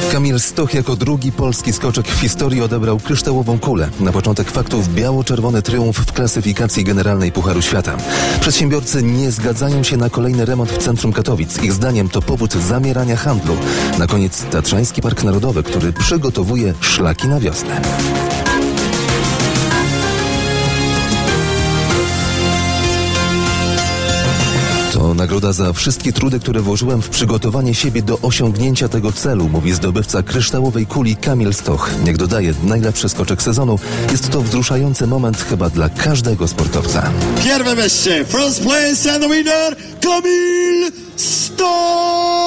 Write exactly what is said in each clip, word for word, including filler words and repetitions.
Kamil Stoch jako drugi polski skoczek w historii odebrał kryształową kulę. Na początek faktów biało-czerwony triumf w klasyfikacji generalnej Pucharu Świata. Przedsiębiorcy nie zgadzają się na kolejny remont w centrum Katowic. Ich zdaniem to powód zamierania handlu. Na koniec Tatrzański Park Narodowy, który przygotowuje szlaki na wiosnę. To nagroda za wszystkie trudy, które włożyłem w przygotowanie siebie do osiągnięcia tego celu, mówi zdobywca kryształowej kuli Kamil Stoch. Jak dodaje, najlepszy skoczek sezonu. Jest to wzruszający moment chyba dla każdego sportowca. Pierwsze miejsce, first place and the winner, Kamil Stoch!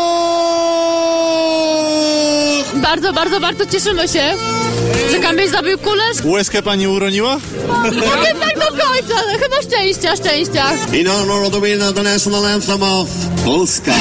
Bardzo, bardzo, bardzo cieszymy się, że Kamil zdobył kulę. Łezkę pani uroniła? Nie wiem tak do końca, ale chyba szczęścia, szczęścia. In honor of the winner, the national anthem of Polska.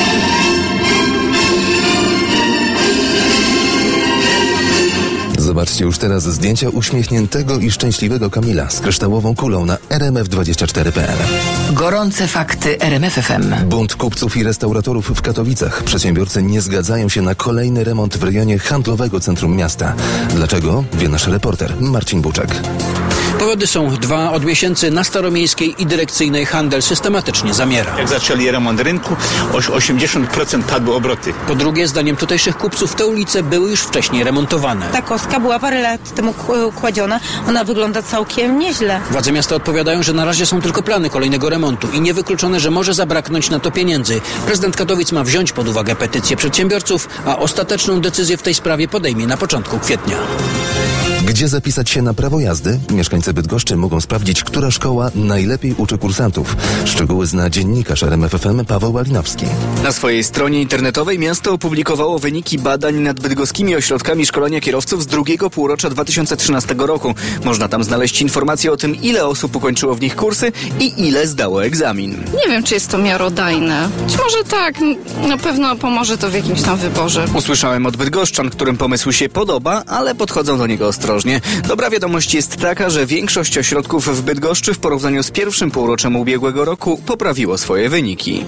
Zobaczcie już teraz zdjęcia uśmiechniętego i szczęśliwego Kamila z kryształową kulą na r m f dwadzieścia cztery kropka p l. Gorące fakty R M F F M. Bunt kupców i restauratorów w Katowicach. Przedsiębiorcy nie zgadzają się na kolejny remont w rejonie handlowego centrum miasta. Dlaczego? Wie nasz reporter Marcin Buczek. Powody są dwa. Od miesięcy na Staromiejskiej i Dyrekcyjnej handel systematycznie zamiera. Jak zaczęli remont rynku, o osiemdziesiąt procent padły obroty. Po drugie, zdaniem tutejszych kupców, te ulice były już wcześniej remontowane. Ta kostka była parę lat temu kładziona. Ona wygląda całkiem nieźle. Władze miasta odpowiadają, że na razie są tylko plany kolejnego remontu i niewykluczone, że może zabraknąć na to pieniędzy. Prezydent Katowic ma wziąć pod uwagę petycję przedsiębiorców, a ostateczną decyzję w tej sprawie podejmie na początku kwietnia. Gdzie zapisać się na prawo jazdy? Mieszkańcy Bydgoszczy mogą sprawdzić, która szkoła najlepiej uczy kursantów. Szczegóły zna dziennikarz R M F F M Paweł Malinowski. Na swojej stronie internetowej miasto opublikowało wyniki badań nad bydgoskimi ośrodkami szkolenia kierowców z drugiego półrocza dwa tysiące trzynastego roku. Można tam znaleźć informacje o tym, ile osób ukończyło w nich kursy i ile zdało egzamin. Nie wiem, czy jest to miarodajne. Być może tak, na pewno pomoże to w jakimś tam wyborze. Usłyszałem od bydgoszczan, którym pomysł się podoba, ale podchodzą do niego ostrożnie. Dobra wiadomość jest taka, że większość ośrodków w Bydgoszczy w porównaniu z pierwszym półroczem ubiegłego roku poprawiło swoje wyniki.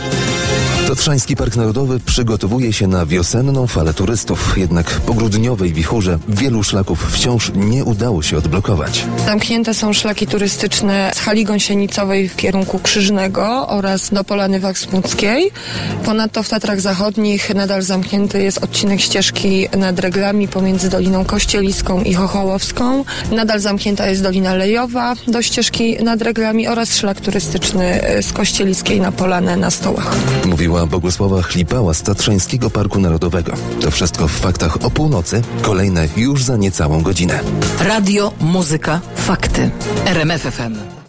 Tatrzański Park Narodowy przygotowuje się na wiosenną falę turystów. Jednak po grudniowej wichurze wielu szlaków wciąż nie udało się odblokować. Zamknięte są szlaki turystyczne z hali gąsienicowej w kierunku Krzyżnego oraz do Polany Waksmuckiej. Ponadto w Tatrach Zachodnich nadal zamknięty jest odcinek ścieżki nad Reglami pomiędzy Doliną Kościeliską i Chochołowską. Nadal zamknięta jest Dolina Lejowa do ścieżki nad Reglami oraz szlak turystyczny z Kościeliskiej na Polanę na Stołach. Mówiła Bogusława Chlipała z Tatrzańskiego Parku Narodowego. To wszystko w faktach o północy. Kolejne już za niecałą godzinę. Radio, muzyka, fakty. R M F F M.